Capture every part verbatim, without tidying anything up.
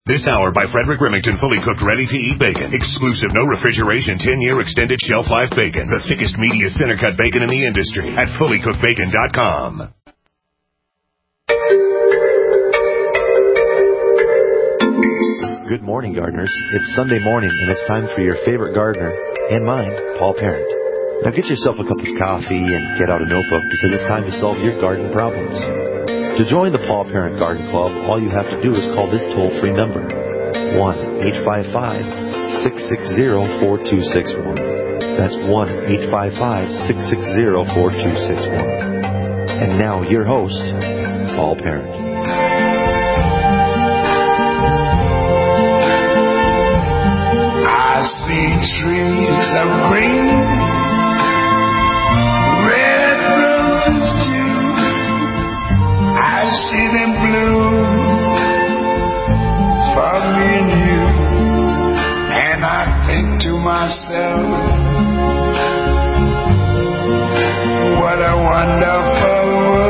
This hour by Frederick Remington, fully cooked, ready-to-eat bacon. Exclusive, no refrigeration, ten-year extended shelf life bacon. The thickest, meatiest center-cut bacon in the industry at fully cooked bacon dot com. Good morning, gardeners. It's Sunday morning, and it's time for your favorite gardener, and mine, Paul Parent. Now get yourself a cup of coffee and get out a notebook, because it's time to solve your garden problems. To join the Paul Parent Garden Club, all you have to do is call this toll-free number, one eight five five, six six zero, four two six one. That's one eight five five, six six zero, four two six one. And now, your host, Paul Parent. I see trees of green, red roses too. I see them bloom for me and you, and I think to myself, what a wonderful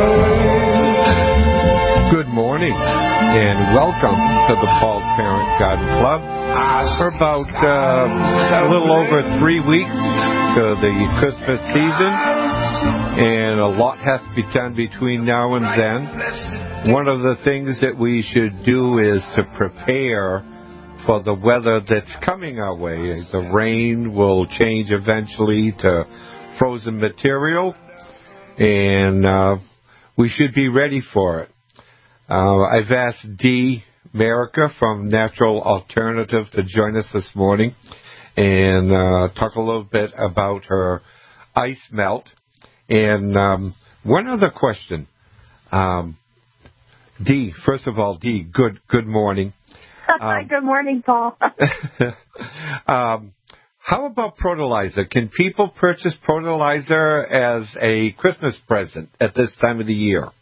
world. Good morning, and welcome to the Paul Parent Garden Club. For about uh, a little over three weeks to the Christmas season, and a lot has to be done between now and then. One of the things that we should do is to prepare for the weather that's coming our way. The rain will change eventually to frozen material, and uh, we should be ready for it. Uh, I've asked Dee Merica from Natural Alternative to join us this morning and uh, talk a little bit about her ice melt. And um, one other question. Um, Dee, first of all, Dee, good good morning. Um, good morning, Paul. um, how about Protolizer? Can people purchase Protolizer as a Christmas present at this time of the year?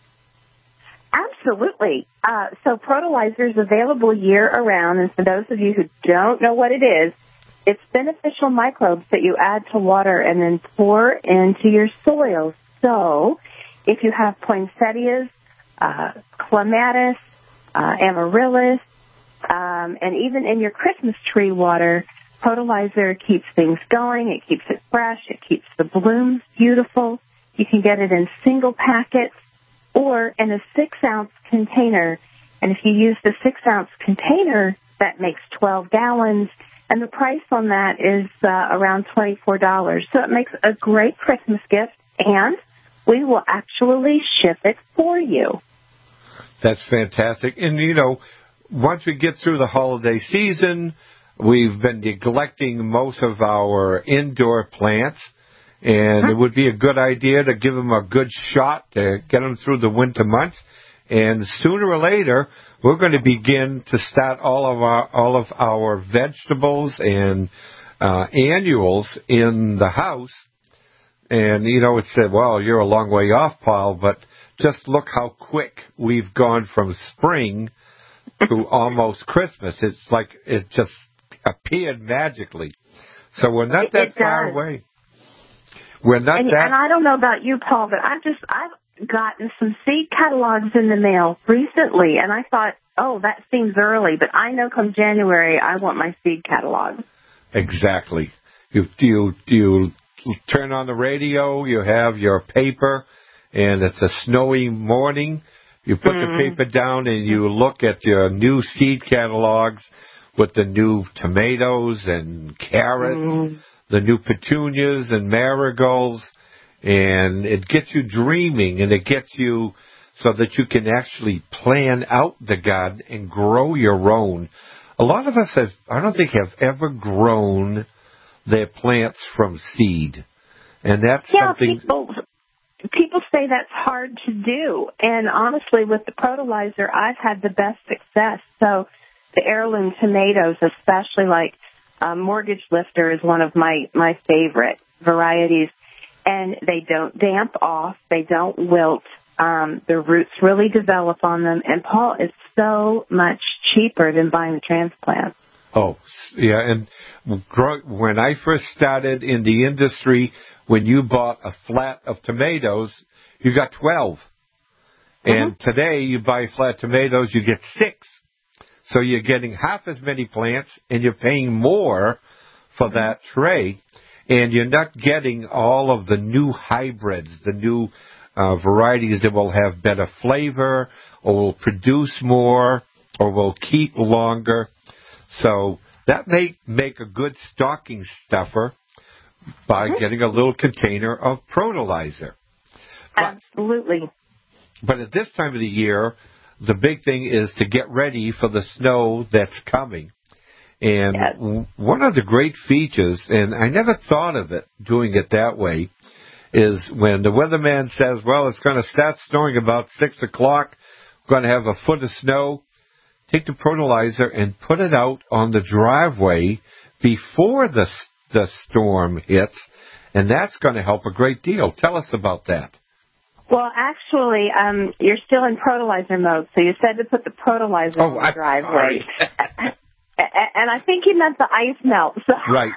Absolutely. Uh, so Protolizer is available year-around, and for those of you who don't know what it is, it's beneficial microbes that you add to water and then pour into your soil. So if you have poinsettias, uh, clematis, uh, amaryllis, um, and even in your Christmas tree water, Protolizer keeps things going. It keeps it fresh. It keeps the blooms beautiful. You can get it in single packets or in a six-ounce container. And if you use the six-ounce container, that makes twelve gallons. And the price on that is uh, around twenty-four dollars. So it makes a great Christmas gift, and we will actually ship it for you. That's fantastic. And, you know, once we get through the holiday season, we've been neglecting most of our indoor plants. And it would be a good idea to give them a good shot to get them through the winter months. And sooner or later, we're going to begin to start all of our all of our vegetables and uh, annuals in the house. And, you know, it said, well, you're a long way off, Paul, but just look how quick we've gone from spring to almost Christmas. It's like it just appeared magically. So we're not that far away. We're not and, that... and I don't know about you, Paul, but I've just I've gotten some seed catalogs in the mail recently, and I thought, oh, that seems early, but I know come January I want my seed catalog. Exactly. You you you turn on the radio, you have your paper, and it's a snowy morning. You put mm. the paper down and you look at your new seed catalogs with the new tomatoes and carrots. Mm. The new petunias and marigolds, and it gets you dreaming, and it gets you so that you can actually plan out the garden and grow your own. A lot of us have, I don't think, have ever grown their plants from seed, and that's yeah, something... People, people say that's hard to do, and honestly, with the Protolizer, I've had the best success. So the heirloom tomatoes, especially like Um, Mortgage Lifter is one of my, my favorite varieties, and they don't damp off, they don't wilt, um, the roots really develop on them, and Paul, is so much cheaper than buying the transplant. Oh, yeah, and when I first started in the industry, when you bought a flat of tomatoes, you got twelve. Mm-hmm. And today you buy flat tomatoes, you get six. So you're getting half as many plants, and you're paying more for that tray, and you're not getting all of the new hybrids, the new uh, varieties that will have better flavor or will produce more or will keep longer. So that may make a good stocking stuffer by mm-hmm. getting a little container of Protolizer. But, Absolutely. But at this time of the year, the big thing is to get ready for the snow that's coming. And yes. one of the great features, and I never thought of it, doing it that way, is when the weatherman says, well, it's going to start snowing about six o'clock, we're going to have a foot of snow, take the Protolizer and put it out on the driveway before the, the storm hits, and that's going to help a great deal. Tell us about that. Well, actually, um, you're still in Protolizer mode, so you said to put the Protolizer oh, on the driveway. And I think he meant the ice melt. So. Right.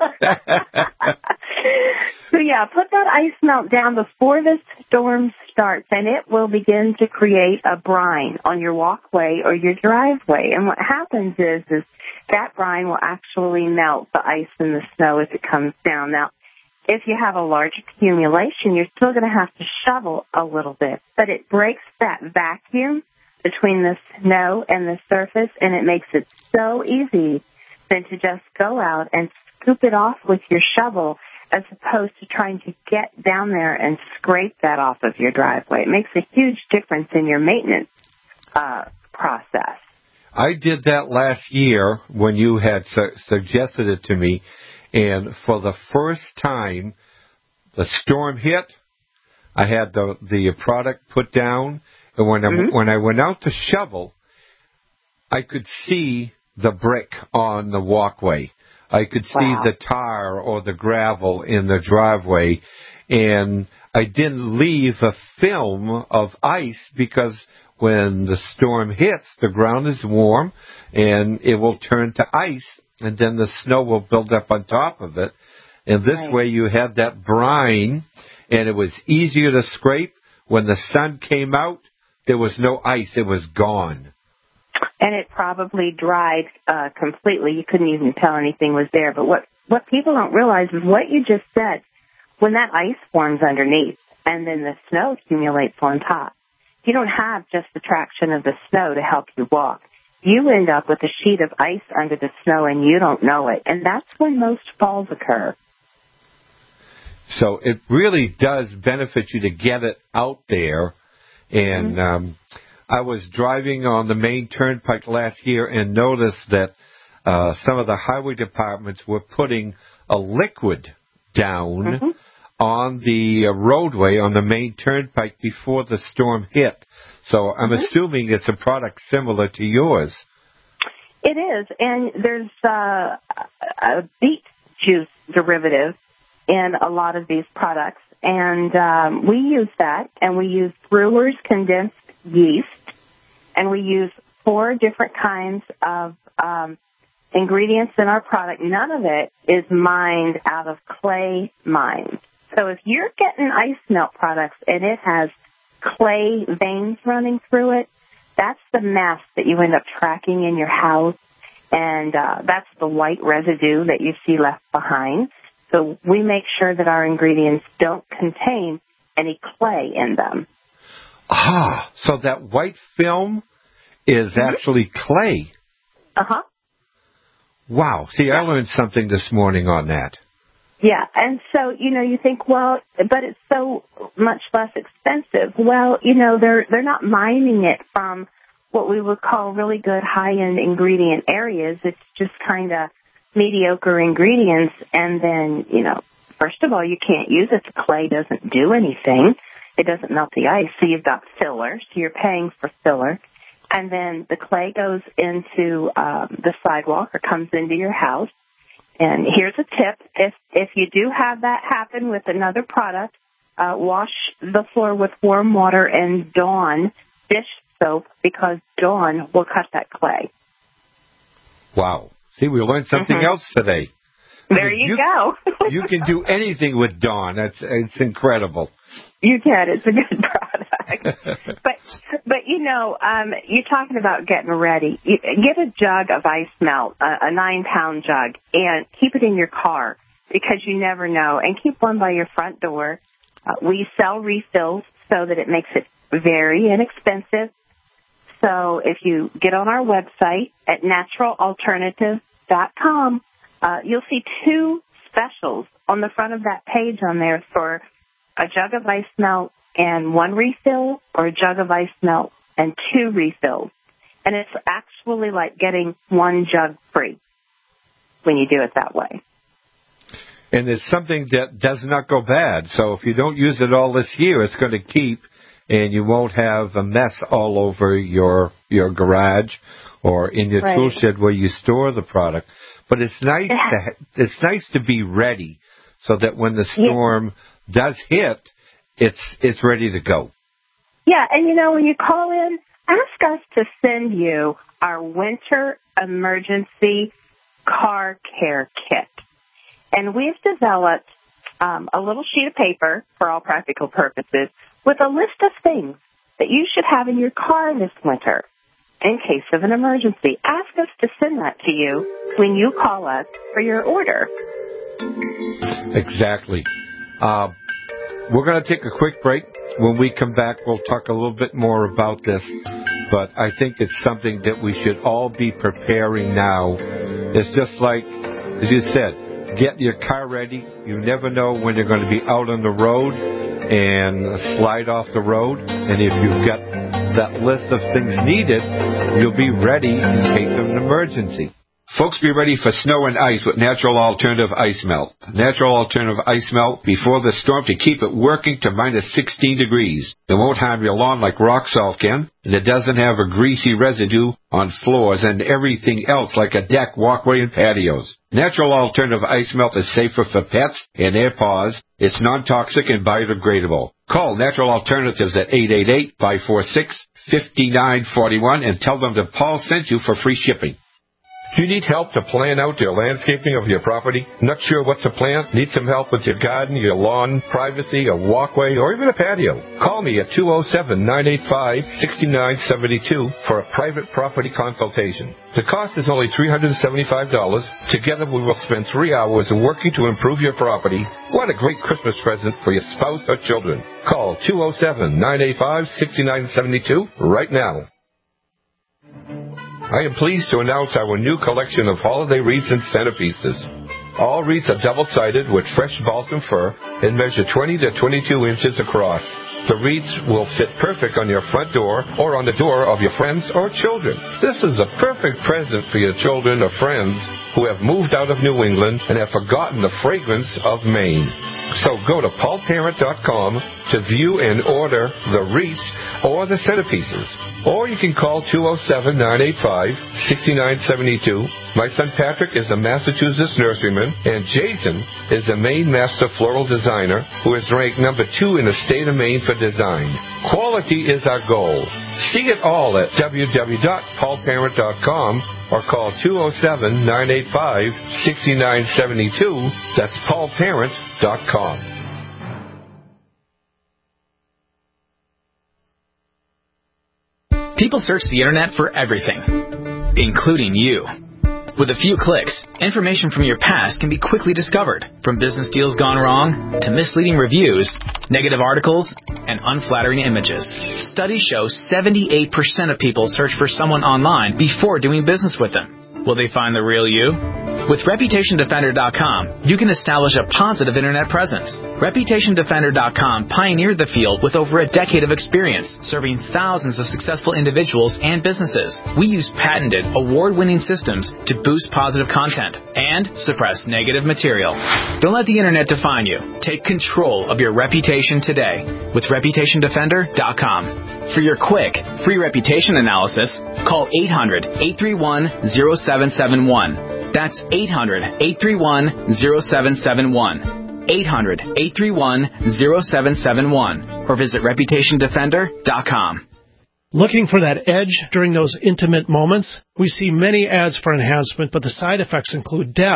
So, yeah, put that ice melt down before the storm starts, and it will begin to create a brine on your walkway or your driveway. And what happens is, is that brine will actually melt the ice and the snow as it comes down. Now, if you have a large accumulation, you're still going to have to shovel a little bit, but it breaks that vacuum between the snow and the surface, and it makes it so easy then to just go out and scoop it off with your shovel as opposed to trying to get down there and scrape that off of your driveway. It makes a huge difference in your maintenance uh, process. I did that last year when you had su- suggested it to me, and for the first time, the storm hit, I had the, the product put down, and when, mm-hmm. I, when I went out to shovel, I could see the brick on the walkway. I could see wow. the tar or the gravel in the driveway, and I didn't leave a film of ice because when the storm hits, the ground is warm, and it will turn to ice, and then the snow will build up on top of it. And this right. way you had that brine, and it was easier to scrape. When the sun came out, there was no ice. It was gone. And it probably dried uh, completely. You couldn't even tell anything was there. But what, what people don't realize is what you just said. When that ice forms underneath and then the snow accumulates on top, you don't have just the traction of the snow to help you walk. You end up with a sheet of ice under the snow and you don't know it. And that's when most falls occur. So it really does benefit you to get it out there. And mm-hmm. um, I was driving on the main turnpike last year and noticed that uh, some of the highway departments were putting a liquid down mm-hmm. on the uh, roadway on the main turnpike before the storm hit. So I'm mm-hmm. assuming it's a product similar to yours. It is, and there's uh, a beet juice derivative in a lot of these products, and um, we use that, and we use brewer's condensed yeast, and we use four different kinds of um, ingredients in our product. None of it is mined out of clay mines. So if you're getting ice melt products and it has clay veins running through it, that's the mess that you end up tracking in your house, and uh, that's the white residue that you see left behind. So we make sure that our ingredients don't contain any clay in them. Ah, so that white film is mm-hmm. actually clay. Uh-huh. Wow. See, yeah. I learned something this morning on that. Yeah, and so, you know, you think, well, but it's so much less expensive. Well, you know, they're they're not mining it from what we would call really good high-end ingredient areas. It's just kind of mediocre ingredients, and then, you know, first of all, you can't use it. The clay doesn't do anything. It doesn't melt the ice, so you've got filler, so you're paying for filler. And then the clay goes into um, the sidewalk or comes into your house. And here's a tip. If if you do have that happen with another product, uh, wash the floor with warm water and Dawn dish soap, because Dawn will cut that clay. Wow. See, we learned something mm-hmm. else today. There I mean, you, you go. You can do anything with Dawn. That's it's incredible. You can. It's a good product. but, but you know, um, you're talking about getting ready. You, get a jug of ice melt, a, a nine-pound jug, and keep it in your car because you never know. And keep one by your front door. Uh, we sell refills so that it makes it very inexpensive. So if you get on our website at natural alternative dot com, uh, you'll see two specials on the front of that page on there for a jug of ice melt and one refill, or a jug of ice melt and two refills. And it's actually like getting one jug free when you do it that way. And it's something that does not go bad. So if you don't use it all this year, it's going to keep, and you won't have a mess all over your your garage or in your right. tool shed where you store the product. But it's nice yeah. to it's nice to be ready so that when the storm yeah. does hit, it's it's ready to go. Yeah, and you know, when you call in, ask us to send you our winter emergency car care kit. And we've developed um, a little sheet of paper, for all practical purposes, with a list of things that you should have in your car this winter in case of an emergency. Ask us to send that to you when you call us for your order. Exactly. Uh, we're going to take a quick break. When we come back, we'll talk a little bit more about this. But I think it's something that we should all be preparing now. It's just like, as you said, get your car ready. You never know when you're going to be out on the road and slide off the road. And if you've got that list of things needed, you'll be ready in case of an emergency. Folks, be ready for snow and ice with Natural Alternative Ice Melt. Natural Alternative Ice Melt before the storm to keep it working to minus sixteen degrees. It won't harm your lawn like rock salt can, and it doesn't have a greasy residue on floors and everything else like a deck, walkway, and patios. Natural Alternative Ice Melt is safer for pets and their paws. It's non-toxic and biodegradable. Call Natural Alternatives at eight eight eight, five four six, five nine four one and tell them that Paul sent you for free shipping. Do you need help to plan out your landscaping of your property? Not sure what to plant? Need some help with your garden, your lawn, privacy, a walkway, or even a patio? Call me at two oh seven, nine eight five, six nine seven two for a private property consultation. The cost is only three hundred seventy-five dollars. Together we will spend three hours working to improve your property. What a great Christmas present for your spouse or children. Call two oh seven, nine eight five, six nine seven two right now. I am pleased to announce our new collection of holiday wreaths and centerpieces. All wreaths are double-sided with fresh balsam fir and measure twenty to twenty-two inches across. The wreaths will fit perfect on your front door or on the door of your friends or children. This is a perfect present for your children or friends who have moved out of New England and have forgotten the fragrance of Maine. So go to paul parent dot com to view and order the wreaths or the centerpieces. Or you can call two oh seven, nine eight five, six nine seven two. My son Patrick is a Massachusetts nurseryman, and Jason is a Maine Master Floral Designer who is ranked number two in the state of Maine for design. Quality is our goal. See it all at w w w dot paul parent dot com or call two oh seven, nine eight five, six nine seven two. That's paul parent dot com. People search the internet for everything, including you. With a few clicks, information from your past can be quickly discovered, from business deals gone wrong to misleading reviews, negative articles, and unflattering images. Studies show seventy-eight percent of people search for someone online before doing business with them. Will they find the real you? With reputation defender dot com, you can establish a positive internet presence. reputation defender dot com pioneered the field with over a decade of experience, serving thousands of successful individuals and businesses. We use patented, award-winning systems to boost positive content and suppress negative material. Don't let the internet define you. Take control of your reputation today with reputation defender dot com. For your quick, free reputation analysis, call eight hundred, eight three one, zero seven seven one. That's eight hundred, eight three one, zero seven seven one. eight hundred, eight three one, zero seven seven one. Or visit reputation defender dot com. Looking for that edge during those intimate moments? We see many ads for enhancement, but the side effects include death.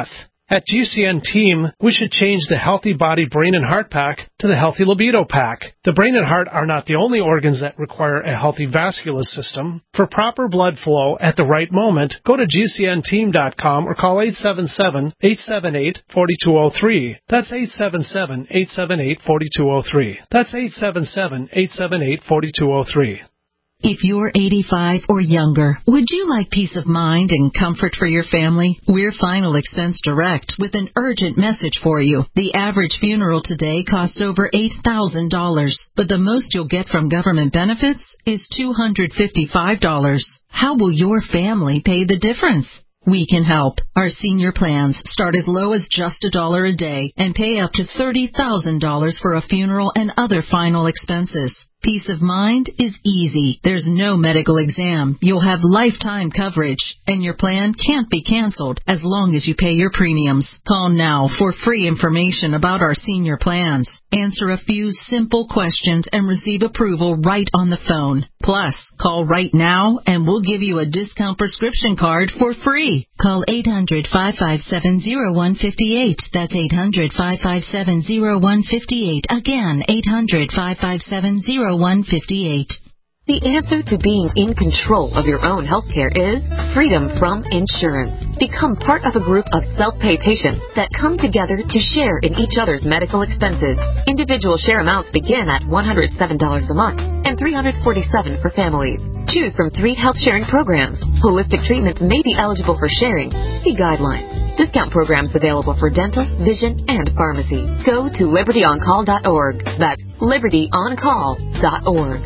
At G C N Team, we should change the Healthy Body, Brain, and Heart Pack to the Healthy Libido Pack. The brain and heart are not the only organs that require a healthy vascular system. For proper blood flow at the right moment, go to G C N team dot com or call eight seven seven, eight seven eight, four two zero three. That's eight seven seven, eight seven eight, four two zero three. That's eight seven seven, eight seven eight, four two zero three. If you're eighty-five or younger, would you like peace of mind and comfort for your family? We're Final Expense Direct with an urgent message for you. The average funeral today costs over eight thousand dollars, but the most you'll get from government benefits is two hundred fifty-five dollars. How will your family pay the difference? We can help. Our senior plans start as low as just a dollar a day and pay up to thirty thousand dollars for a funeral and other final expenses. Peace of mind is easy. There's no medical exam. You'll have lifetime coverage, and your plan can't be canceled as long as you pay your premiums. Call now for free information about our senior plans. Answer a few simple questions and receive approval right on the phone. Plus, call right now and we'll give you a discount prescription card for free. Call eight hundred, five five seven, zero one five eight. That's eight hundred, five five seven, zero one five eight. Again, eight hundred, five five seven, zero one five eight. The answer to being in control of your own healthcare is freedom from insurance. Become part of a group of self-pay patients that come together to share in each other's medical expenses. Individual share amounts begin at one hundred seven dollars a month and three hundred forty-seven dollars for families. Choose from three health sharing programs. Holistic treatments may be eligible for sharing. See guidelines. Discount programs available for dental, vision, and pharmacy. Go to liberty on call dot org. That's liberty on call dot org.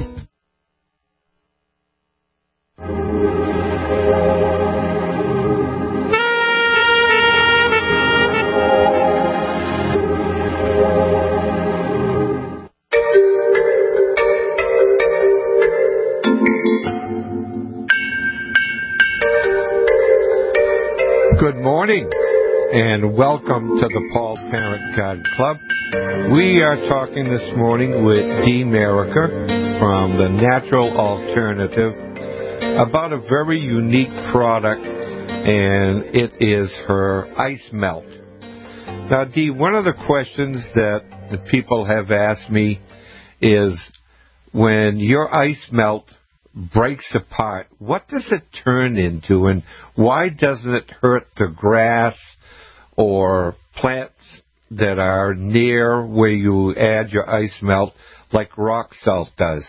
Good morning, and welcome to the Paul Parent Garden Club. We are talking this morning with Dee Meriker from the Natural Alternative about a very unique product, and it is her ice melt. Now, Dee, one of the questions that the people have asked me is, when your ice melt breaks apart, what does it turn into, and why doesn't it hurt the grass or plants that are near where you add your ice melt like rock salt does?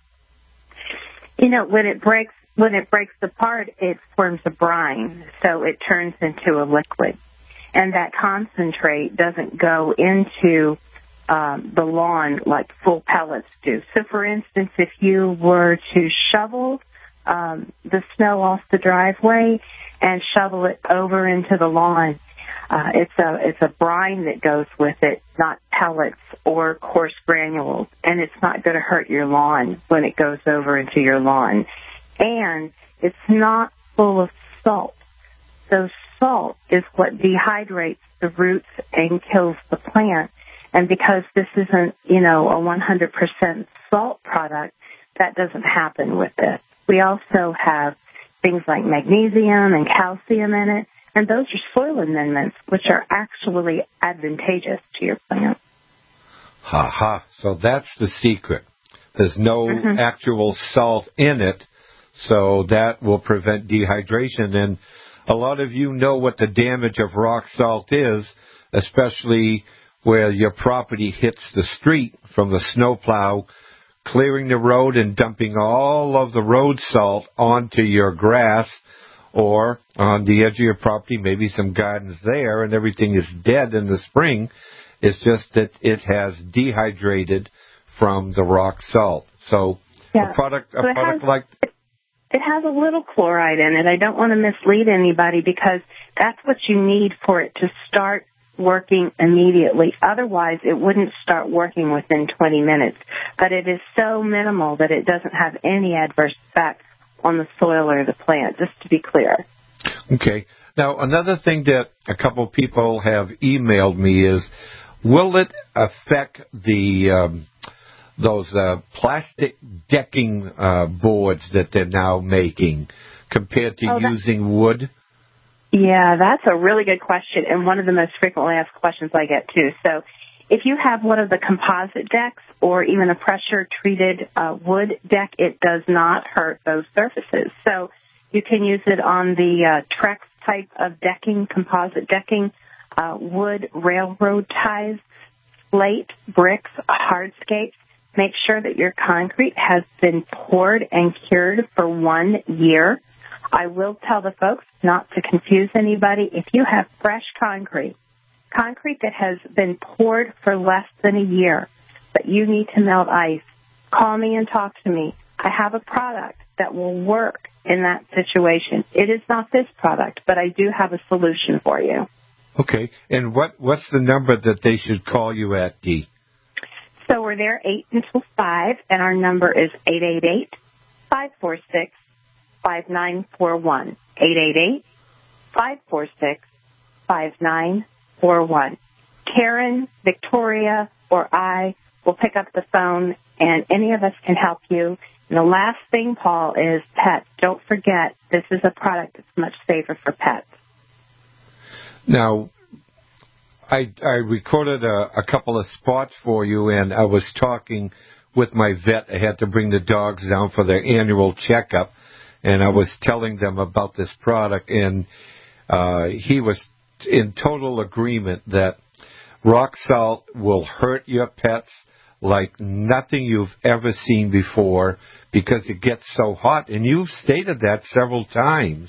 You know, when it breaks when it breaks apart, it forms a brine, so it turns into a liquid, and that concentrate doesn't go into Um, the lawn like full pellets do. So, for instance, if you were to shovel um, the snow off the driveway and shovel it over into the lawn, uh, it's a it's a brine that goes with it, not pellets or coarse granules, and it's not going to hurt your lawn when it goes over into your lawn. And it's not full of salt. So salt is what dehydrates the roots and kills the plant. And because this isn't, you know, a one hundred percent salt product, that doesn't happen with this. We also have things like magnesium and calcium in it, and those are soil amendments, which are actually advantageous to your plant. Ha ha. So that's the secret. There's no mm-hmm. actual salt in it, so that will prevent dehydration. And a lot of you know what the damage of rock salt is, especially where your property hits the street from the snowplow, clearing the road and dumping all of the road salt onto your grass, or on the edge of your property, maybe some gardens there, and everything is dead in the spring. It's just that it has dehydrated from the rock salt. So yeah. a product, a so product has, like... It has a little chloride in it. I don't want to mislead anybody, because that's what you need for it to start working immediately. Otherwise, it wouldn't start working within twenty minutes. But it is so minimal that it doesn't have any adverse effect on the soil or the plant, just to be clear. Okay. Now, another thing that a couple people have emailed me is, will it affect the um, those uh, plastic decking uh, boards that they're now making compared to oh, using wood? Yeah, that's a really good question, and one of the most frequently asked questions I get, too. So if you have one of the composite decks or even a pressure-treated uh, wood deck, it does not hurt those surfaces. So you can use it on the uh, Trex type of decking, composite decking, uh, wood, railroad ties, slate, bricks, hardscapes. Make sure that your concrete has been poured and cured for one year. I will tell the folks not to confuse anybody. If you have fresh concrete, concrete that has been poured for less than a year, but you need to melt ice, call me and talk to me. I have a product that will work in that situation. It is not this product, but I do have a solution for you. Okay. And what, what's the number that they should call you at, Dee? So we're there eight until five, and our number is eight eight eight, five four six, five nine four one. eight eight eight, five four six, five nine four one. Karen, Victoria, or I will pick up the phone, and any of us can help you. And the last thing, Paul, is pets. Don't forget, this is a product that's much safer for pets. Now, I, I recorded a, a couple of spots for you, and I was talking with my vet. I had to bring the dogs down for their annual checkup, and I was telling them about this product, and uh, he was in total agreement that rock salt will hurt your pets like nothing you've ever seen before because it gets so hot, and you've stated that several times.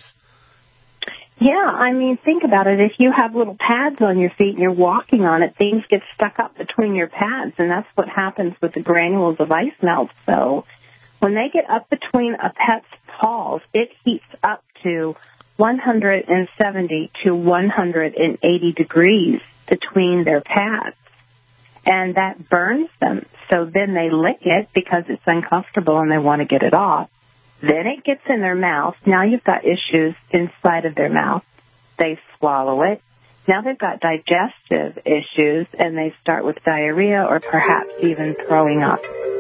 Yeah, I mean, think about it. If you have little pads on your feet and you're walking on it, things get stuck up between your pads, and that's what happens with the granules of ice melt. So when they get up between a pet's paws, it heats up to one hundred seventy to one hundred eighty degrees between their pads, and that burns them. So then they lick it because it's uncomfortable and they want to get it off. Then it gets in their mouth. Now you've got issues inside of their mouth. They swallow it. Now they've got digestive issues, and they start with diarrhea or perhaps even throwing up.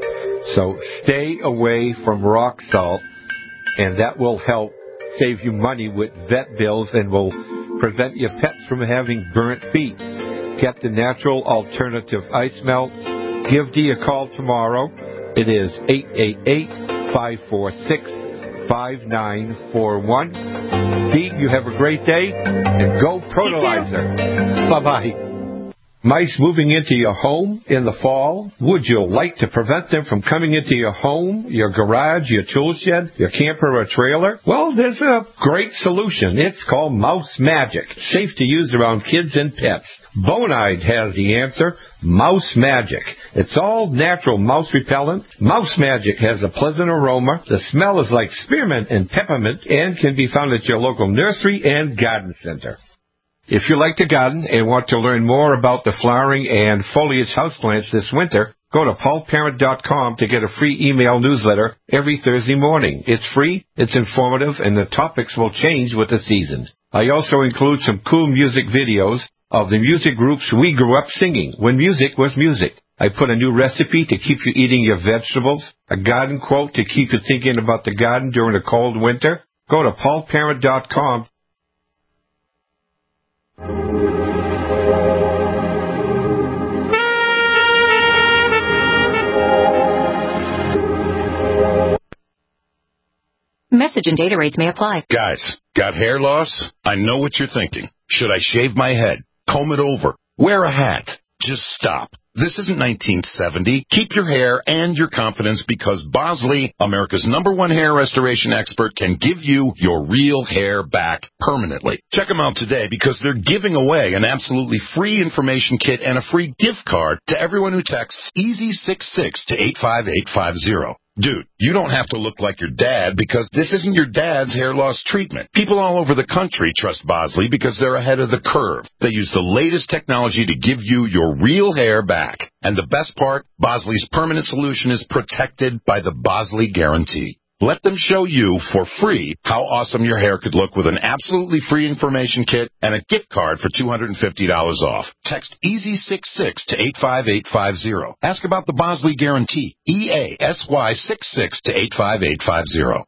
So stay away from rock salt, and that will help save you money with vet bills and will prevent your pets from having burnt feet. Get the natural alternative ice melt. Give Dee a call tomorrow. It is eight eight eight, five four six, five nine four one. Dee, you have a great day, and go Protolizer. Bye-bye. Mice moving into your home in the fall? Would you like to prevent them from coming into your home, your garage, your tool shed, your camper or trailer? Well, there's a great solution. It's called Mouse Magic. Safe to use around kids and pets. Bonide has the answer. Mouse Magic. It's all natural mouse repellent. Mouse Magic has a pleasant aroma. The smell is like spearmint and peppermint and can be found at your local nursery and garden center. If you like to garden and want to learn more about the flowering and foliage houseplants this winter, go to paul parent dot com to get a free email newsletter every Thursday morning. It's free, it's informative, and the topics will change with the seasons. I also include some cool music videos of the music groups we grew up singing when music was music. I put a new recipe to keep you eating your vegetables, a garden quote to keep you thinking about the garden during a cold winter. Go to paul parent dot com. Message and data rates may apply. Guys, got hair loss? I know what you're thinking. Should I shave my head? Comb it over? Wear a hat? Just stop. This isn't nineteen seventy. Keep your hair and your confidence because Bosley, America's number one hair restoration expert, can give you your real hair back permanently. Check them out today because they're giving away an absolutely free information kit and a free gift card to everyone who texts easy six six to eight five eight five zero. Dude, you don't have to look like your dad because this isn't your dad's hair loss treatment. People all over the country trust Bosley because they're ahead of the curve. They use the latest technology to give you your real hair back. And the best part, Bosley's permanent solution is protected by the Bosley Guarantee. Let them show you for free how awesome your hair could look with an absolutely free information kit and a gift card for two hundred fifty dollars off. Text easy six six to eight five eight five zero. Ask about the Bosley Guarantee. E A S Y six six to eight five eight five zero.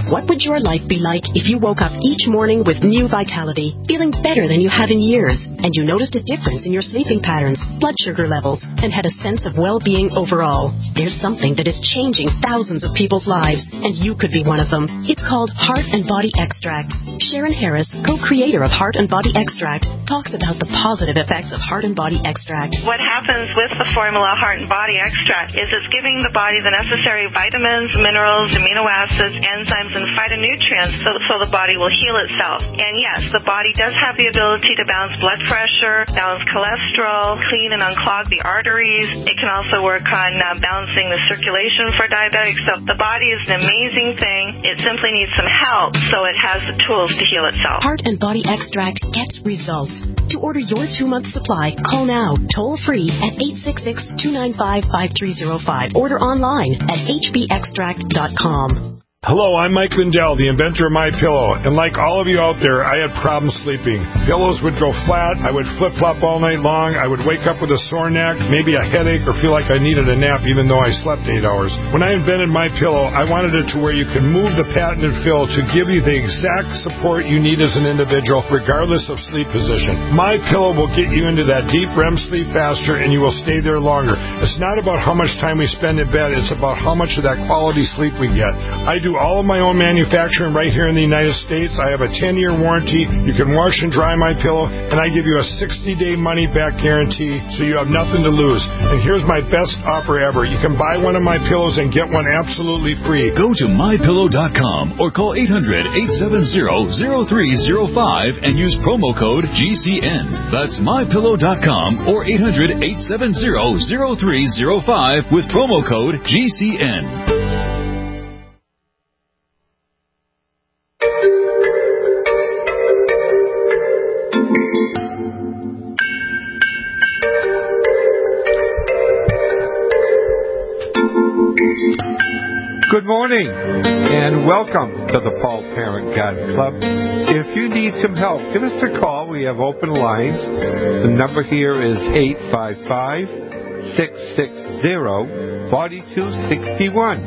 What would your life be like if you woke up each morning with new vitality, feeling better than you have in years, and you noticed a difference in your sleeping patterns, blood sugar levels, and had a sense of well-being overall? There's something that is changing thousands of people's lives, and you could be one of them. It's called Heart and Body Extract. Sharon Harris, co-creator of Heart and Body Extract, talks about the positive effects of Heart and Body Extract. What happens with the formula Heart and Body Extract is it's giving the body the necessary vitamins, minerals, amino acids, enzymes, and phytonutrients so, so the body will heal itself. And yes, the body does have the ability to balance blood pressure, balance cholesterol, clean and unclog the arteries. It can also work on uh, balancing the circulation for diabetics. So the body is an amazing thing. It simply needs some help so it has the tools to heal itself. Heart and Body Extract gets results. To order your two-month supply, call now, toll-free at eight six six, two nine five, five three zero five. Order online at h b extract dot com. Hello, I'm Mike Lindell, the inventor of MyPillow, and like all of you out there, I had problems sleeping. Pillows would go flat, I would flip-flop all night long, I would wake up with a sore neck, maybe a headache, or feel like I needed a nap even though I slept eight hours. When I invented MyPillow, I wanted it to where you can move the patented fill to give you the exact support you need as an individual, regardless of sleep position. MyPillow will get you into that deep R E M sleep faster, and you will stay there longer. It's not about how much time we spend in bed, it's about how much of that quality sleep we get. I do all of my own manufacturing right here in the United States. I have a ten-year warranty. You can wash and dry my pillow, and I give you a sixty-day money-back guarantee, so you have nothing to lose. And here's my best offer ever. You can buy one of my pillows and get one absolutely free. Go to my pillow dot com or call eight hundred, eight seven zero, zero three zero five and use promo code G C N. That's my pillow dot com or eight hundred, eight seven zero, zero three zero five with promo code G C N. Good morning, and welcome to the Paul Parent Garden Club. If you need some help, give us a call. We have open lines. The number here is eight five five, six six zero, four two six one.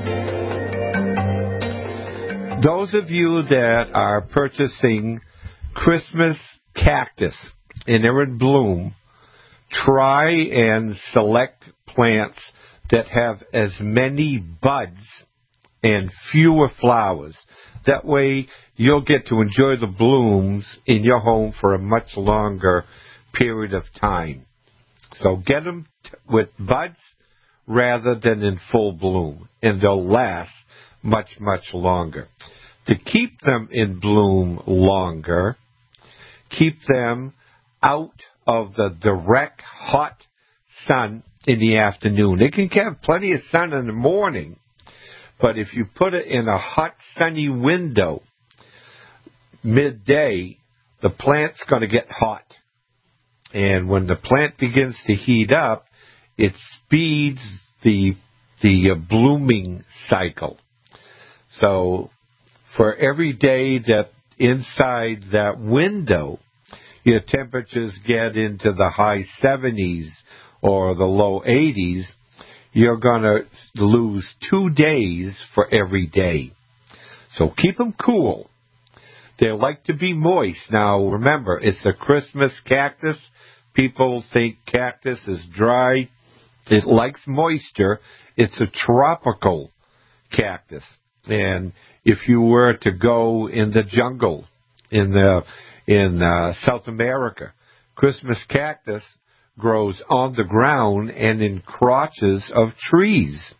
Those of you that are purchasing Christmas cactus and they're in bloom, try and select plants that have as many buds and fewer flowers. That way you'll get to enjoy the blooms in your home for a much longer period of time. So get them t- with buds rather than in full bloom, and they'll last much, much longer. To keep them in bloom longer, keep them out of the direct hot sun in the afternoon. They can have plenty of sun in the morning, but if you put it in a hot, sunny window midday, the plant's going to get hot. And when the plant begins to heat up, it speeds the the uh, blooming cycle. So for every day that inside that window, your temperatures get into the high seventies or the low eighties, you're going to lose two days for every day. So keep them cool. They like to be moist. Now, remember, it's a Christmas cactus. People think cactus is dry. It likes moisture. It's a tropical cactus. And if you were to go in the jungle in the in uh, South America, Christmas cactus grows on the ground and in crotches of trees.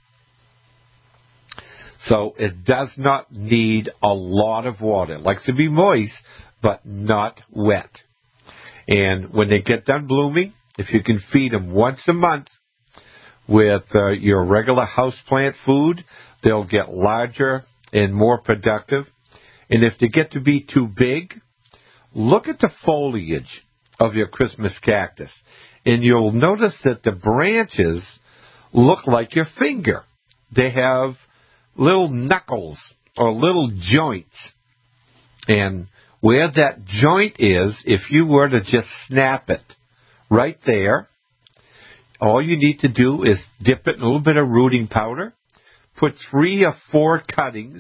So it does not need a lot of water. It likes to be moist, but not wet. And when they get done blooming, if you can feed them once a month with uh, your regular houseplant food, they'll get larger and more productive. And if they get to be too big, look at the foliage of your Christmas cactus, and you'll notice that the branches look like your finger. They have little knuckles or little joints. And where that joint is, if you were to just snap it right there, all you need to do is dip it in a little bit of rooting powder, put three or four cuttings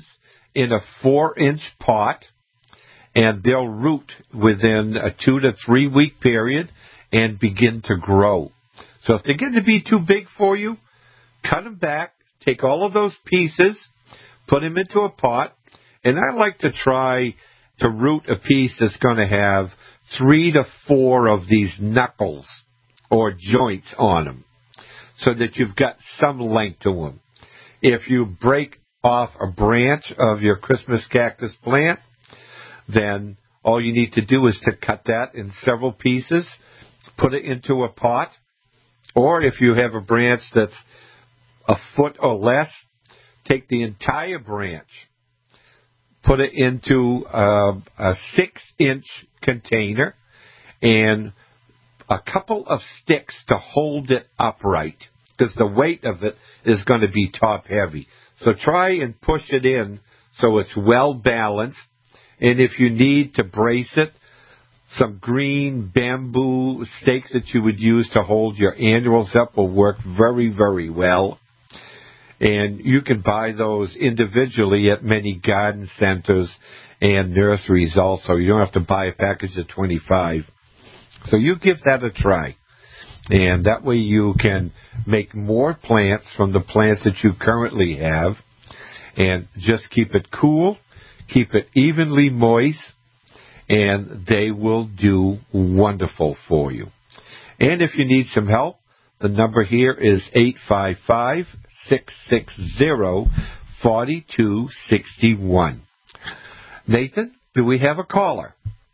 in a four-inch pot, and they'll root within a two to three week period and begin to grow. So if they're getting to be too big for you, cut them back, take all of those pieces, put them into a pot, and I like to try to root a piece that's going to have three to four of these knuckles or joints on them so that you've got some length to them. If you break off a branch of your Christmas cactus plant, then all you need to do is to cut that in several pieces, put it into a pot, or if you have a branch that's a foot or less, take the entire branch, put it into a, a six-inch container, and a couple of sticks to hold it upright, because the weight of it is going to be top-heavy. So try and push it in so it's well-balanced. And if you need to brace it, some green bamboo stakes that you would use to hold your annuals up will work very, very well. And you can buy those individually at many garden centers and nurseries also. You don't have to buy a package of twenty-five. So you give that a try. And that way you can make more plants from the plants that you currently have. And just keep it cool, keep it evenly moist, and they will do wonderful for you. And if you need some help, the number here is eight five five, six six zero, four two six one. Nathan, do we have a caller?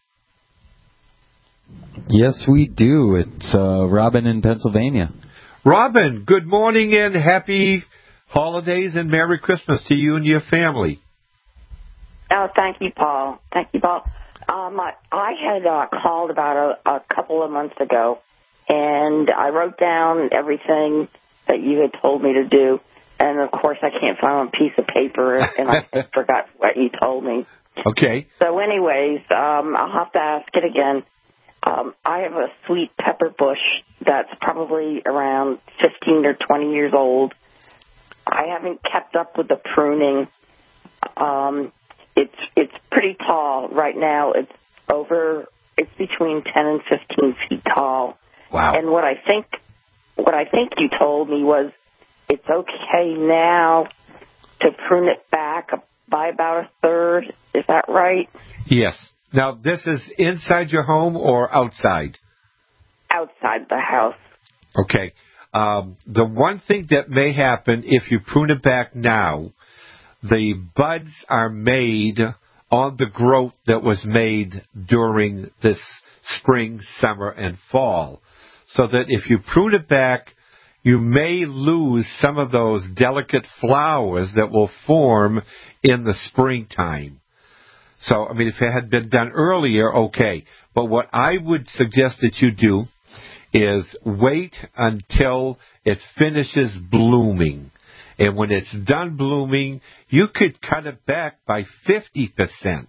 Yes, we do. It's uh, Robin in Pennsylvania. Robin, good morning and happy holidays and Merry Christmas to you and your family. Oh, thank you, Paul. Thank you, Paul. Um, I, I had uh, called about a, a couple of months ago, and I wrote down everything that you had told me to do. And, of course, I can't find a piece of paper, and I forgot what you told me. Okay. So, anyways, um, I'll have to ask it again. Um, I have a sweet pepper bush that's probably around fifteen or twenty years old. I haven't kept up with the pruning. Um, it's it's pretty tall right now. It's over. It's between ten and fifteen feet tall. Wow. And what I think, what I think you told me was, it's okay now to prune it back by about a third. Is that right? Yes. Now, this is inside your home or outside? Outside the house. Okay. Um, the one thing that may happen if you prune it back now, the buds are made on the growth that was made during this spring, summer, and fall. So that if you prune it back, you may lose some of those delicate flowers that will form in the springtime. So, I mean, if it had been done earlier, okay. But what I would suggest that you do is wait until it finishes blooming. And when it's done blooming, you could cut it back by fifty percent.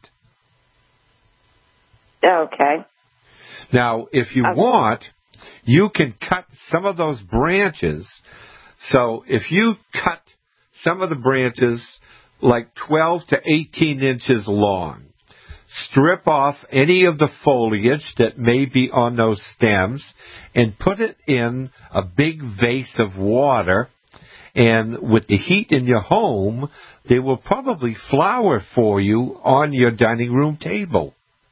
Okay. Now, if you okay. want, you can cut some of those branches. So if you cut some of the branches like twelve to eighteen inches long, strip off any of the foliage that may be on those stems and put it in a big vase of water. And with the heat in your home, they will probably flower for you on your dining room table.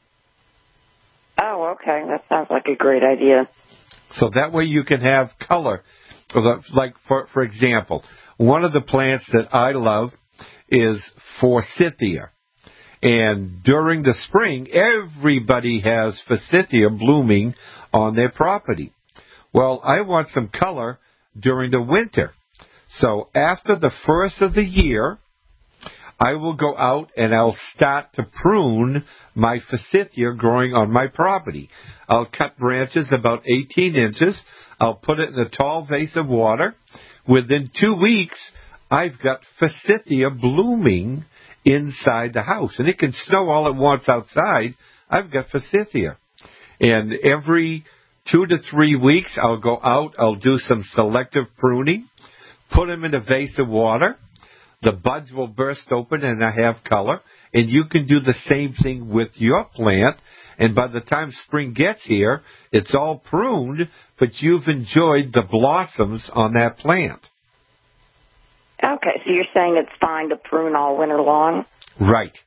Oh, okay. That sounds like a great idea. So that way you can have color. Like, for, for example, one of the plants that I love is forsythia. And during the spring, everybody has forsythia blooming on their property. Well, I want some color during the winter. So after the first of the year, I will go out and I'll start to prune my forsythia growing on my property. I'll cut branches about eighteen inches. I'll put it in a tall vase of water. Within two weeks, I've got forsythia blooming inside the house. And it can snow all it wants outside. I've got forsythia. And every two to three weeks, I'll go out. I'll do some selective pruning. Put them in a vase of water. the buds will burst open and have color, and you can do the same thing with your plant. And by the time spring gets here, it's all pruned, but you've enjoyed the blossoms on that plant. Okay, so you're saying it's fine to prune all winter long? Right.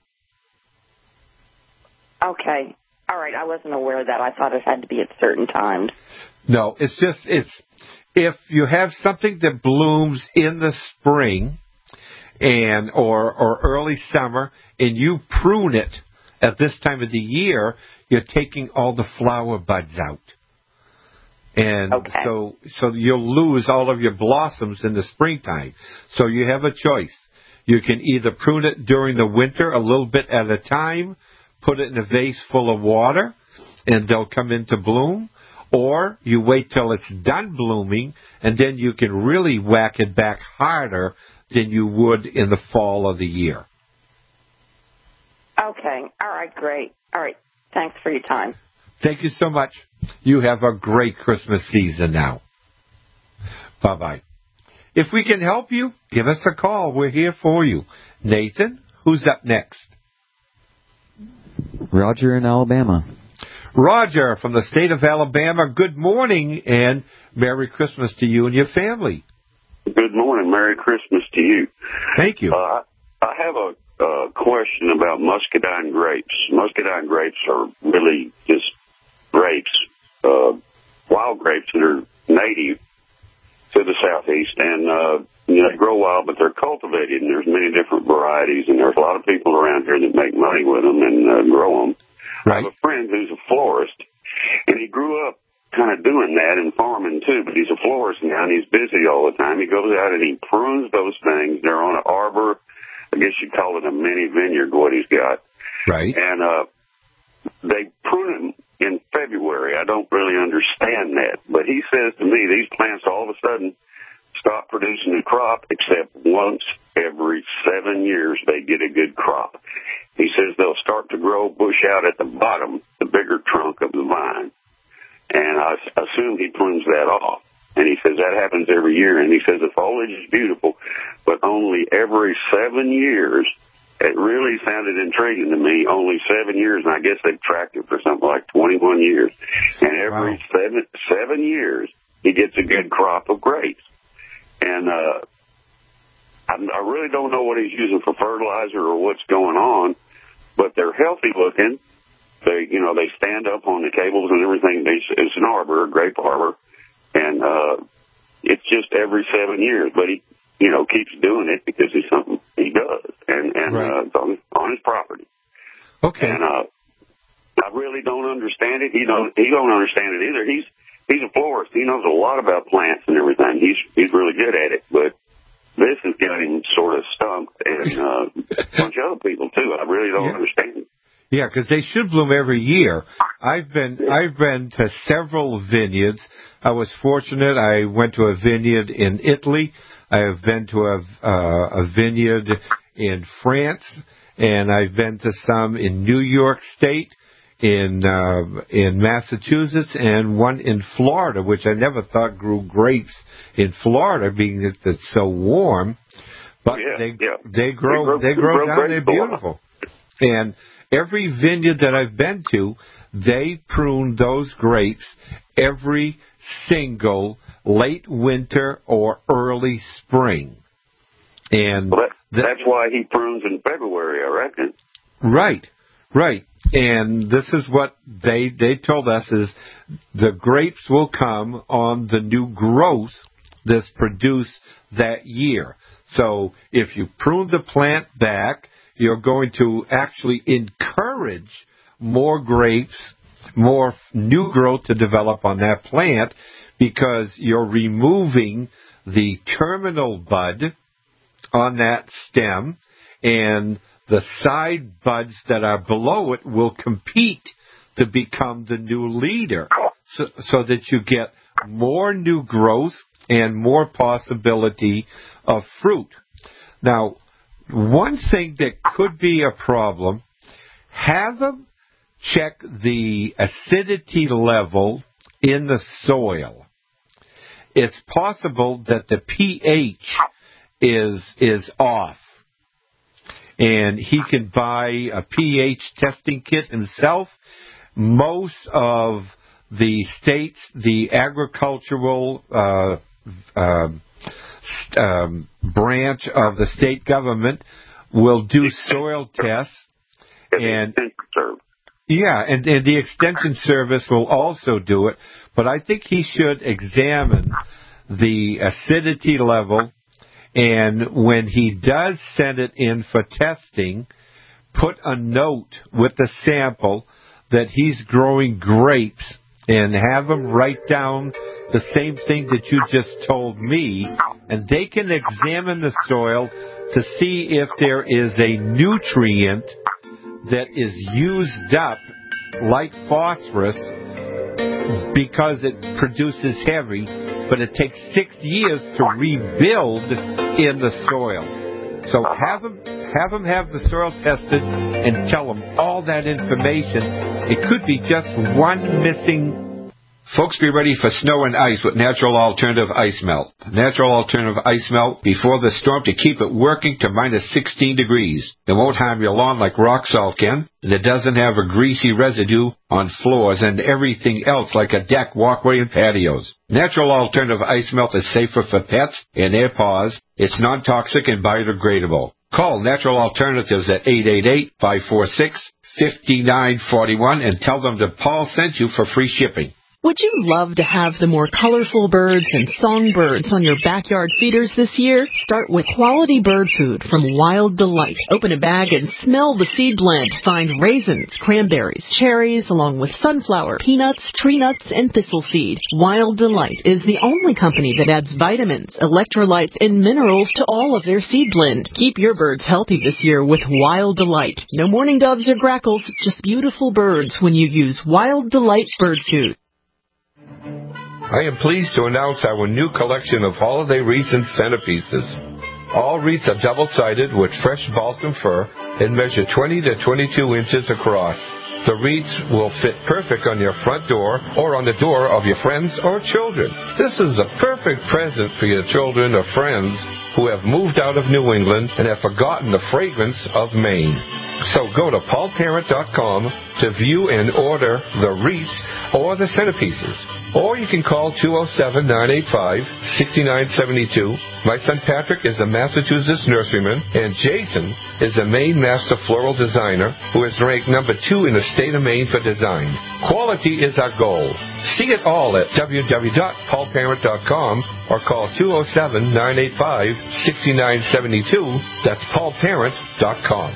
Okay. All right, I wasn't aware of that. I thought it had to be at certain times. No, it's just, it's, if you have something that blooms in the spring and, or, or early summer, and you prune it at this time of the year, you're taking all the flower buds out. And okay. so, so you'll lose all of your blossoms in the springtime. So you have a choice. You can either prune it during the winter a little bit at a time, put it in a vase full of water, and they'll come into bloom, or you wait till it's done blooming, and then you can really whack it back harder than you would in the fall of the year. Okay. All right, great. All right. Thanks for your time. Thank you so much. You have a great Christmas season now. Bye-bye. If we can help you, give us a call. We're here for you. Nathan, who's up next? Roger in Alabama. Roger from the state of Alabama, good morning and Merry Christmas to you and your family. Good morning. Merry Christmas to you. Thank you. Uh, I have a uh, question about muscadine grapes. Muscadine grapes are really just grapes, uh, wild grapes that are native to the southeast, and uh, you know, they grow wild, but they're cultivated, and there's many different varieties, and there's a lot of people around here that make money with them and uh, grow them. Right. I have a friend who's a florist, and he grew up kind of doing that and farming too, but he's a florist now, and he's busy all the time. He goes out and he prunes those things. They're on an arbor. I guess you'd call it a mini vineyard, what he's got. Right. And uh, they prune them in February. I don't really understand that, but he says to me these plants all of a sudden stop producing a crop, except once every seven years they get a good crop. He says they'll start to grow bush out at the bottom, the bigger trunk of the vine. And I assume he prunes that off. And he says that happens every year. And he says the foliage is beautiful, but only every seven years. It really sounded intriguing to me, only seven years, and I guess they've tracked it for something like twenty-one years. And every wow. seven seven years, he gets a good crop of grapes. And uh, I, I really don't know what he's using for fertilizer or what's going on, but they're healthy looking. They, you know, they stand up on the cables and everything. They, it's an arbor, a grape arbor, and uh, it's just every seven years. But he, you know, keeps doing it because it's something he does, and and right. uh, it's on, on his property. Okay. And uh, I really don't understand it. He don't. He don't understand it either. He's he's a florist. He knows a lot about plants and everything. He's he's really good at it, but this has got him sort of stumped, and uh, a bunch of other people too. I really don't yeah. understand it. Yeah, because they should bloom every year. I've been I've been to several vineyards. I was fortunate. I went to a vineyard in Italy. I have been to a uh, a vineyard in France, and I've been to some in New York State, in uh, in Massachusetts, and one in Florida, which I never thought grew grapes in Florida, being that it's so warm. But yeah, they, yeah. they grow they grow, they grow, grow down. They're beautiful, and every vineyard that I've been to, they prune those grapes every single late winter or early spring. And well, that, that's why he prunes in February, I reckon. Right, right. And this is what they they told us is the grapes will come on the new growth that's produced that year. So if you prune the plant back, you're going to actually encourage more grapes, more new growth to develop on that plant because you're removing the terminal bud on that stem, and the side buds that are below it will compete to become the new leader so, so that you get more new growth and more possibility of fruit. Now, one thing that could be a problem, have them check the acidity level in the soil. It's possible that the pH is is off and he can buy a pH testing kit himself. Most of the states, the agricultural uh, uh, um, branch of the state government will do soil tests. And yeah, and, and the Extension Service will also do it. But I think he should examine the acidity level, and when he does send it in for testing, put a note with the sample that he's growing grapes, and have him write down the same thing that you just told me, and they can examine the soil to see if there is a nutrient that is used up like phosphorus because it produces heavy, but it takes six years to rebuild in the soil. So have them have them have the soil tested and tell them all that information. It could be just one missing. Folks, be ready for snow and ice with Natural Alternative Ice Melt. Natural Alternative Ice Melt before the storm to keep it working to minus sixteen degrees. It won't harm your lawn like rock salt can, and it doesn't have a greasy residue on floors and everything else like a deck, walkway, and patios. Natural Alternative Ice Melt is safer for pets and their paws. It's non-toxic and biodegradable. Call Natural Alternatives at eight eight eight, five four six, five nine four one and tell them that Paul sent you for free shipping. Would you love to have the more colorful birds and songbirds on your backyard feeders this year? Start with quality bird food from Wild Delight. Open a bag and smell the seed blend. Find raisins, cranberries, cherries, along with sunflower, peanuts, tree nuts, and thistle seed. Wild Delight is the only company that adds vitamins, electrolytes, and minerals to all of their seed blend. Keep your birds healthy this year with Wild Delight. No mourning doves or grackles, just beautiful birds when you use Wild Delight bird food. I am pleased to announce our new collection of holiday wreaths and centerpieces. All wreaths are double-sided with fresh balsam fir and measure twenty to twenty-two inches across. The wreaths will fit perfect on your front door or on the door of your friends or children. This is a perfect present for your children or friends who have moved out of New England and have forgotten the fragrance of Maine. So go to paul parent dot com to view and order the wreaths or the centerpieces. Or you can call two oh seven, nine eight five, six nine seven two. My son Patrick is a Massachusetts nurseryman, and Jason is a Maine Master Floral Designer who is ranked number two in the state of Maine for design. Quality is our goal. See it all at w w w dot paul parent dot com or call two oh seven, nine eight five, six nine seven two. That's paul parent dot com.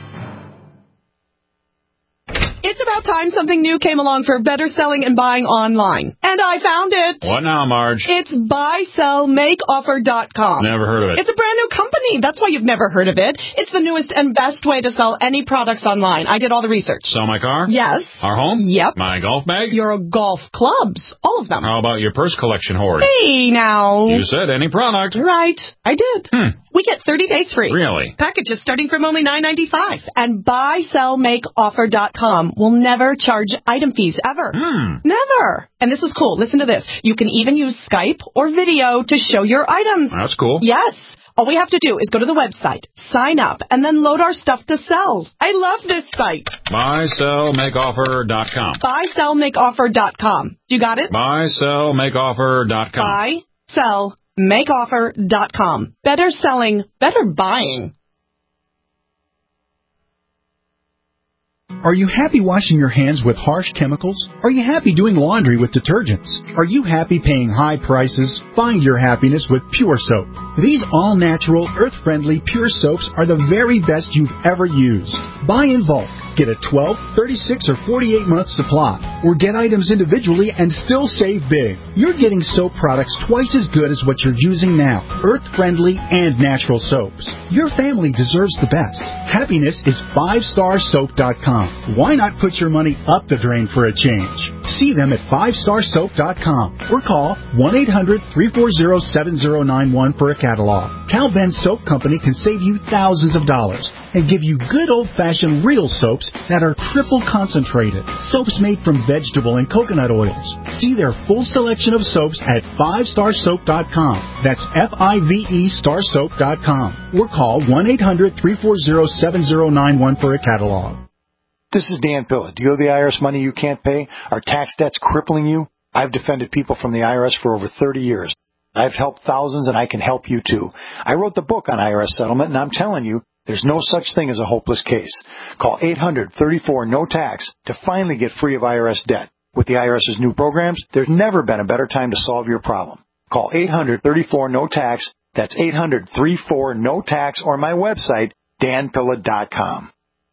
It's about time something new came along for better selling and buying online. And I found it. What now, Marge? It's buy sell make offer dot com. Never heard of it. It's a brand new company. That's why you've never heard of it. It's the newest and best way to sell any products online. I did all the research. Sell my car? Yes. Our home? Yep. My golf bag? Your golf clubs. All of them. How about your purse collection hoard? Hey, now. You said any product. Right. I did. Hmm. We get thirty days free. Really? Packages starting from only nine ninety-five. And buy sell make offer dot com will never charge item fees ever. Hmm. Never. And this is cool. Listen to this. You can even use Skype or video to show your items. That's cool. Yes. All we have to do is go to the website, sign up, and then load our stuff to sell. I love this site. buy sell make offer dot com. buy sell make offer dot com. You got it? buy sell make offer dot com. buy sell make offer dot com. Better selling, better buying. Are you happy washing your hands with harsh chemicals? Are you happy doing laundry with detergents? Are you happy paying high prices? Find your happiness with Pure Soap. These all-natural, earth-friendly Pure Soaps are the very best you've ever used. Buy in bulk. Get a twelve, thirty-six, or forty-eight month supply. Or get items individually and still save big. You're getting soap products twice as good as what you're using now. Earth-friendly and natural soaps. Your family deserves the best. Happiness is five star soap dot com. Why not put your money up the drain for a change? See them at five star soap dot com or call one eight hundred, three four zero, seven zero nine one for a catalog. Cal Ben Soap Company can save you thousands of dollars and give you good old-fashioned real soaps that are triple concentrated. Soaps made from vegetable and coconut oils. See their full selection of soaps at five star soap dot com. That's F I V E star soap dot com. Or call one eight hundred, three four zero, seven zero nine one for a catalog. This is Dan Pilla. Do you owe the I R S money you can't pay? Are tax debts crippling you? I've defended people from the I R S for over thirty years. I've helped thousands, and I can help you, too. I wrote the book on I R S settlement, and I'm telling you, there's no such thing as a hopeless case. Call eight hundred, thirty-four, no tax to finally get free of I R S debt. With the IRS's new programs, there's never been a better time to solve your problem. Call eight hundred, thirty-four, no tax. That's eight hundred, thirty-four, no tax, or my website, dan pilla dot com.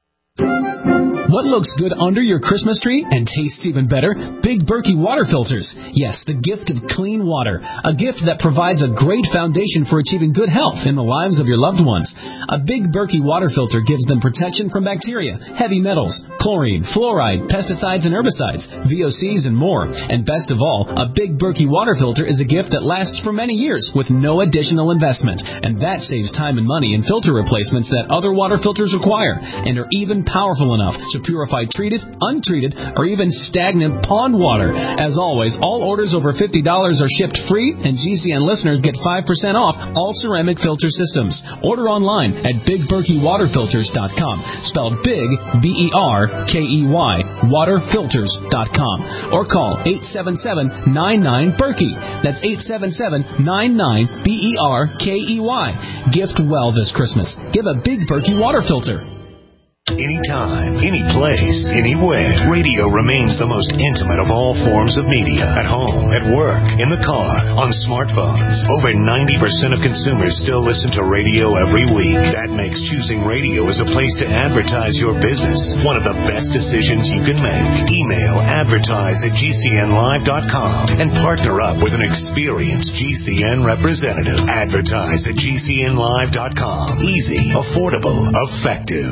What looks good under your Christmas tree and tastes even better? Big Berkey water filters. Yes, the gift of clean water. A gift that provides a great foundation for achieving good health in the lives of your loved ones. A Big Berkey water filter gives them protection from bacteria, heavy metals, chlorine, fluoride, pesticides and herbicides, V O Cs and more. And best of all, a Big Berkey water filter is a gift that lasts for many years with no additional investment. And that saves time and money in filter replacements that other water filters require and are even powerful enough to purify treated, untreated, or even stagnant pond water. As always, all orders over fifty dollars are shipped free, and G C N listeners get five percent off all ceramic filter systems. Order online at big berkey water filters dot com, spelled big, B E R K E Y, water filters dot com, or call eight seven seven, nine nine, Berkey. That's eight seven seven, nine nine, B E R K E Y. Gift well this Christmas. Give a Big Berkey water filter. Anytime, any place, anywhere, radio remains the most intimate of all forms of media. At home, at work, in the car, on smartphones. Over ninety percent of consumers still listen to radio every week. That makes choosing radio as a place to advertise your business one of the best decisions you can make. Email advertise at g c n live dot com and partner up with an experienced G C N representative. Advertise at g c n live dot com. Easy, affordable, effective.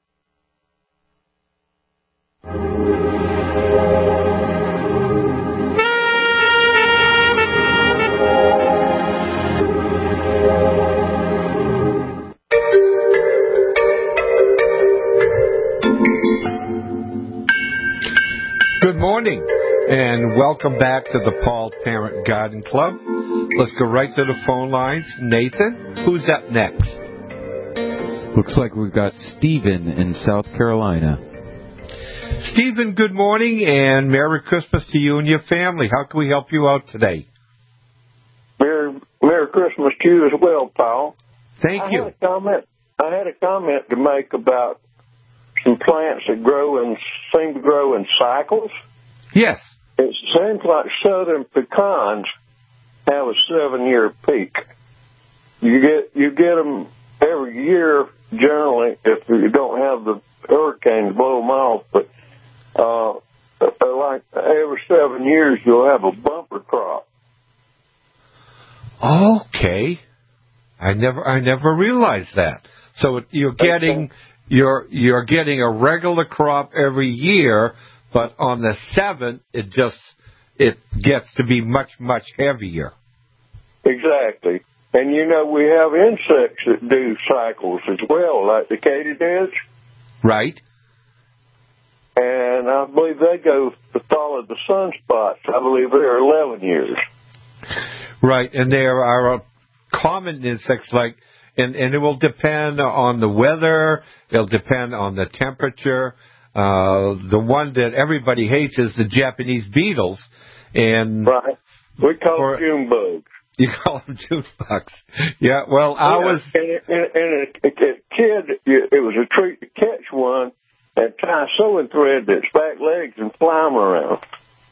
Good morning, and welcome back to the Paul Parent Garden Club. Let's go right to the phone lines. Nathan, who's up next? Looks like we've got Stephen in South Carolina. Stephen, good morning, and Merry Christmas to you and your family. How can we help you out today? Merry, Merry Christmas to you as well, Paul. Thank I you. Had a comment, I had a comment to make about some plants that grow and seem to grow in cycles. Yes. It seems like southern pecans have a seven-year peak. You get you get them every year generally if you don't have the hurricanes blow them off, but uh, like every seven years you'll have a bumper crop. Okay. I never I never realized that. So you're getting you're you're getting a regular crop every year, but on the seventh it just it gets to be much, much heavier. Exactly. And you know we have insects that do cycles as well, like the katydids. Right. And I believe they go to follow the sunspots. I believe they're eleven years. Right, and there are common insects like, and, and it will depend on the weather, it'll depend on the temperature. Uh, the one that everybody hates is the Japanese beetles. And right. We call for, them June bugs. You call them June bugs. Yeah, well, I yeah, was... And, and, and a, a kid, it was a treat to catch one and tie sewing thread to its back legs and fly them around.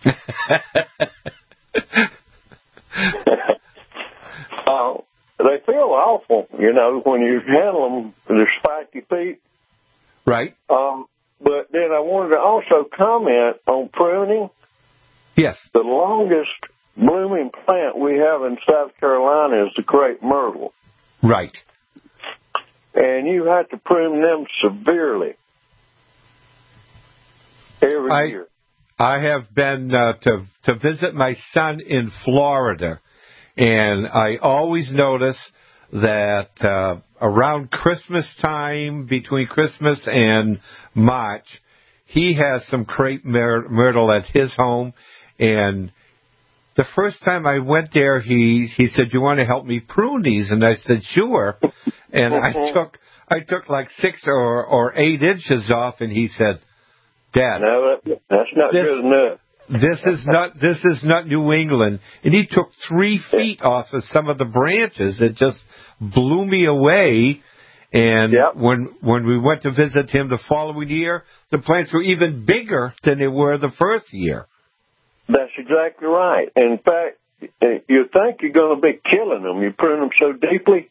uh, they feel awful, you know, when you handle them with their spiky feet. Right. Um, but then I wanted to also comment on pruning. Yes. The longest blooming plant we have in South Carolina is the crepe myrtle. Right. And you have to prune them severely every I, year. I have been uh, to to visit my son in Florida, and I always notice that uh, around Christmas time, between Christmas and March, he has some crepe myr- myrtle at his home. And the first time I went there, he he said, "You want to help me prune these?" And I said, "Sure." And I took I took like six or or eight inches off, and he said, "Dad, no, that's not this, good enough. This is not this is not New England." And he took three feet off of some of the branches. It just blew me away. And yep. when when we went to visit him the following year, the plants were even bigger than they were the first year. That's exactly right. In fact, you think you're going to be killing them. You prune them so deeply,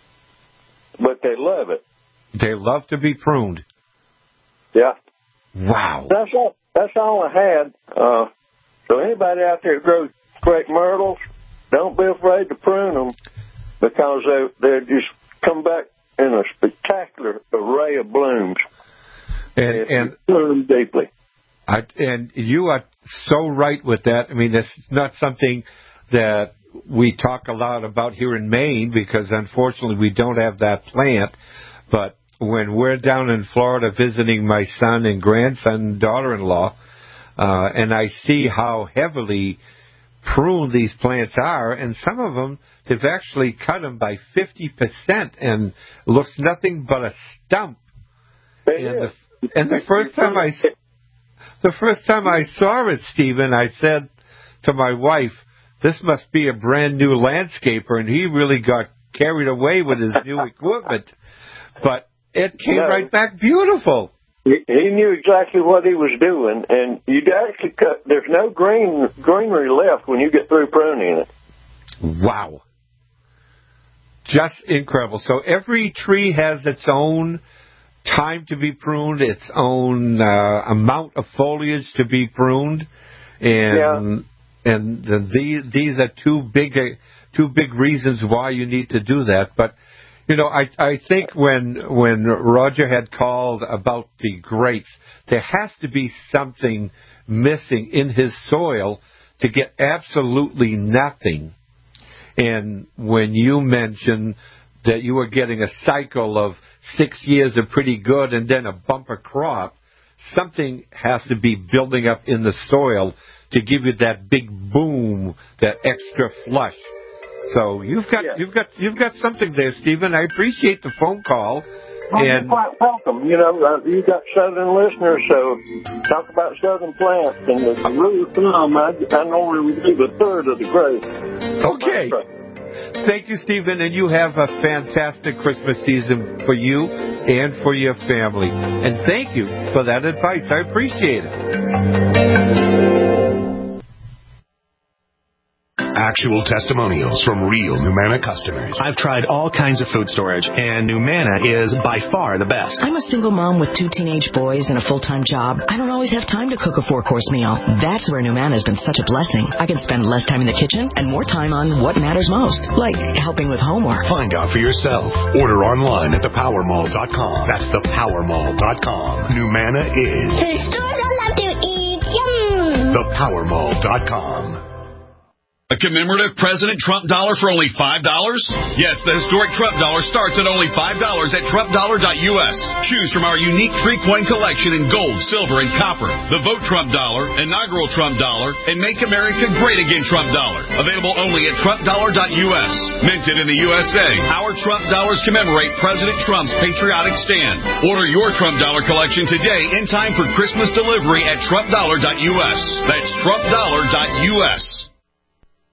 but they love it. They love to be pruned. Yeah. Wow. That's all. That's all I had. Uh, so anybody out there that grows crepe myrtles, don't be afraid to prune them because they they just come back in a spectacular array of blooms. And, and prune them deeply. I, and you are so right with that. I mean, it's not something that we talk a lot about here in Maine because, unfortunately, we don't have that plant. But when we're down in Florida visiting my son and grandson and daughter-in-law, uh, and I see how heavily pruned these plants are, and some of them, they've actually cut them by fifty percent and looks nothing but a stump. And the, and the first time I... The first time I saw it, Stephen, I said to my wife, "This must be a brand new landscaper," and he really got carried away with his new equipment. But it came no, right back beautiful. He, he knew exactly what he was doing, and you actually cut. There's no green greenery left when you get through pruning it. Wow, just incredible. So every tree has its own time to be pruned, its own uh, amount of foliage to be pruned, and yeah. and the, these these are two big two big reasons why you need to do that. But you know, I I think when when Roger had called about the grapes, there has to be something missing in his soil to get absolutely nothing. And when you mentioned that you were getting a cycle of six years of pretty good and then a bumper crop, something has to be building up in the soil to give you that big boom, that extra flush. So you've got yeah. you've got you've got something there, Stephen. I appreciate the phone call. Well, and you're quite welcome. You know, uh, you got southern listeners, so talk about southern plants and the rule of thumb. I, I normally leave a third of the growth. Okay. Thank you, Stephen, and you have a fantastic Christmas season for you and for your family. And thank you for that advice. I appreciate it. Actual testimonials from real Numanna customers. I've tried all kinds of food storage, and Numanna is by far the best. I'm a single mom with two teenage boys and a full-time job. I don't always have time to cook a four-course meal. That's where Numanna has been such a blessing. I can spend less time in the kitchen and more time on what matters most, like helping with homework. Find out for yourself. Order online at the power mall dot com. That's the power mall dot com. Numanna is food stores I love to eat. Yum! the power mall dot com. A commemorative President Trump dollar for only five dollars? Yes, the historic Trump dollar starts at only five dollars at trump dollar dot U S. Choose from our unique three-coin collection in gold, silver, and copper. The Vote Trump dollar, inaugural Trump dollar, and Make America Great Again Trump dollar. Available only at trump dollar dot U S. Minted in the U S A, our Trump dollars commemorate President Trump's patriotic stand. Order your Trump dollar collection today in time for Christmas delivery at trump dollar dot U S. That's trump dollar dot U S.